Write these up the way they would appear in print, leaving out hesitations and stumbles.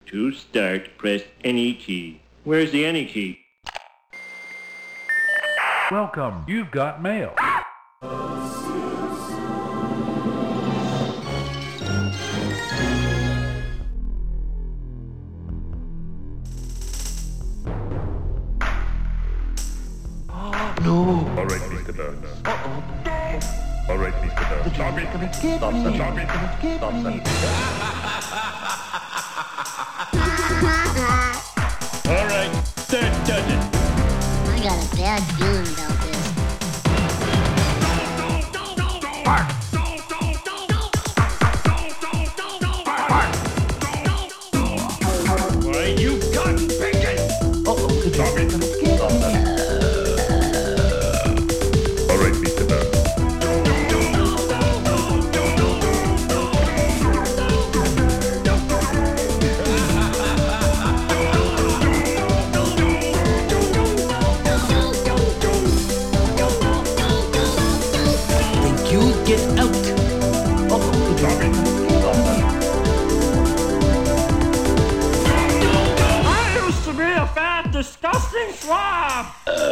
To start, press any key. Where's the any key? Welcome. You've got mail. No. All right, Mr. Burns. Uh-oh. All right, Mr. Burns. Stop it. Gonna get Stop me. it. Stop it. Gonna get Stop me. it. All right, that does it. I got a bad feeling about this. Why, you got bacon! Uh-oh. Stop it. Gonna get Stop me. that. All right, Mr. Burns. Think you'll get out. Uh-oh. Stop it. Stop that. I used to be a fat, disgusting slob!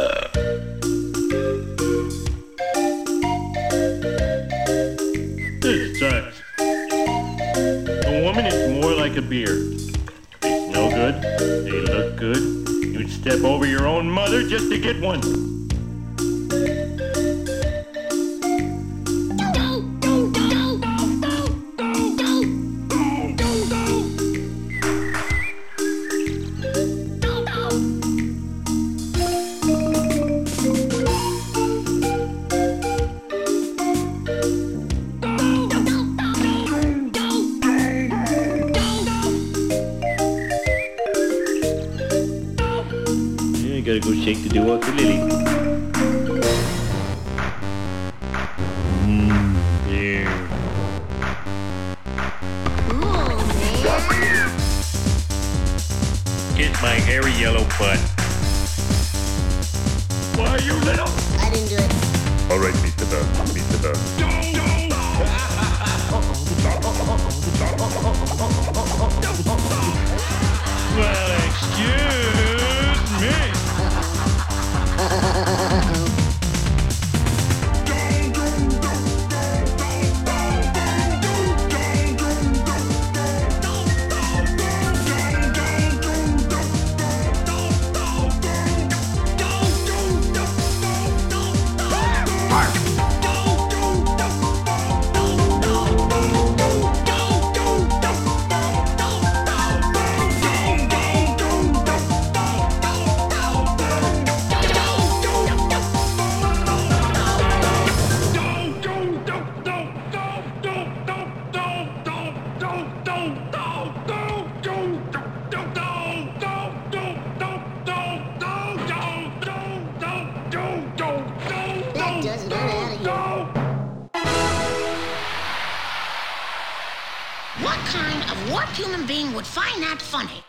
This sucks. A woman is more like a beer. They smell good, they look good. You'd step over your own mother just to get one. You gotta go shake the dew off the lily. Beer. Kiss my hairy yellow butt. Why, you little? I didn't do it. All right, Mr. Burns. Mr. Burns. Well, excuse me. That doesn't get out of here. What kind of warped human being would find that funny?